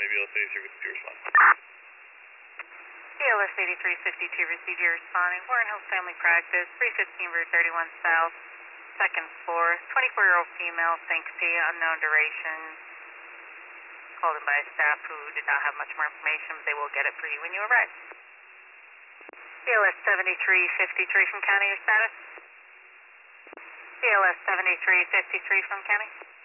ABL 8352 respond. BLS 8352 received your responding. Warren Hills Family Practice, 315 Route 31 South, second floor. 24-year-old female, syncope, unknown duration. Called in by a staff who did not have much more information, but they will get it for you when you arrive. BLS 7353 from county, your status? BLS 7353 from county.